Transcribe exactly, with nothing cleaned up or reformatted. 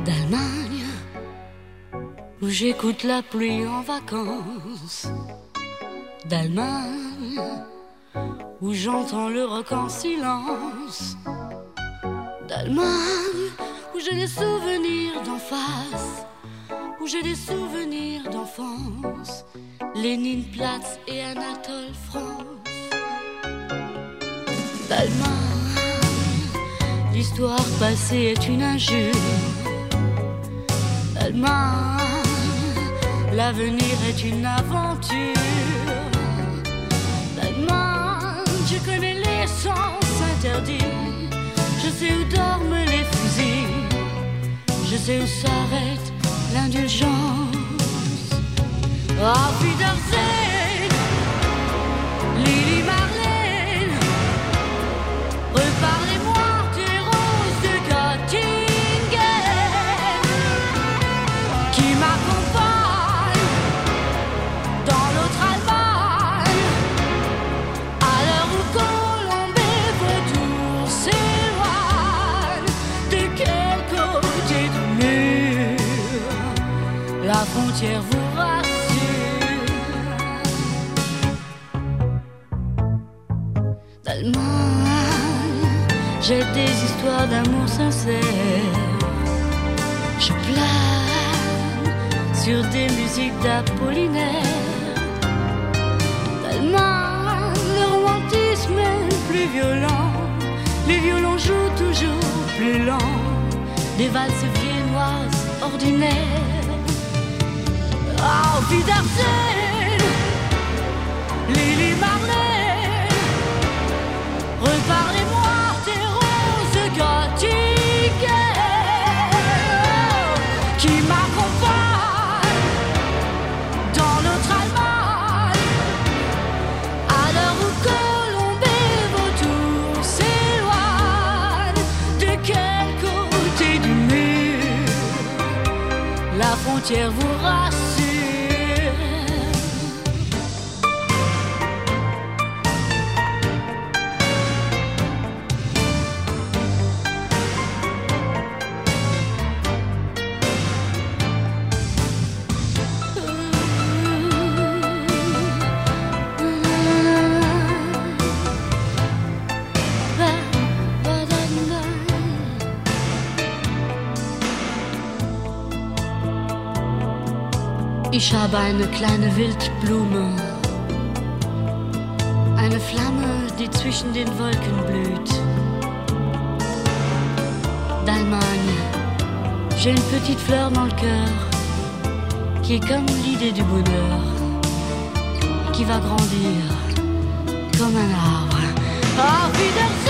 d'Allemagne, où j'écoute la pluie en vacances. D'Allemagne, où j'entends le rock en silence. D'Allemagne, où j'ai des souvenirs d'en face, où j'ai des souvenirs d'enfance. Léninplatz et Anatole France. D'Allemagne, l'histoire passée est une injure. D'Allemagne, l'avenir est une aventure. D'Allemagne, je connais les sens interdits. Je sais où dorment les fusils. Je sais où s'arrête l'indulgence. Auf Wiedersehen, Lili Marlène. Reparlez-moi des roses de Göttingen qui m'accompagnent dans l'autre Allemagne, à l'heure où Colombe et Vautour s'éloignent. De quel côté du mur la frontière vous rassure? D'Allemagne, j'ai des histoires d'amour sincère. Je plane sur des musiques d'Apollinaire. D'Allemagne, le romantisme est plus violent. Les violons jouent toujours plus lent. Des valses viennoises ordinaires. Auf Wiedersehen, Lili Marlène. Reparlez-moi des roses de Göttingen qui m'accompagnent dans l'autre Allemagne, à l'heure où Colombe et Vautour s'éloignent. De quel côté du mur la frontière vous rassure? Ich habe eine kleine Wildblume, eine Flamme, die zwischen den Wolken blüht. D'Allemagne, j'ai une petite fleur dans le cœur, qui est comme l'idée du bonheur, qui va grandir comme un arbre. Auf Wiedersehen.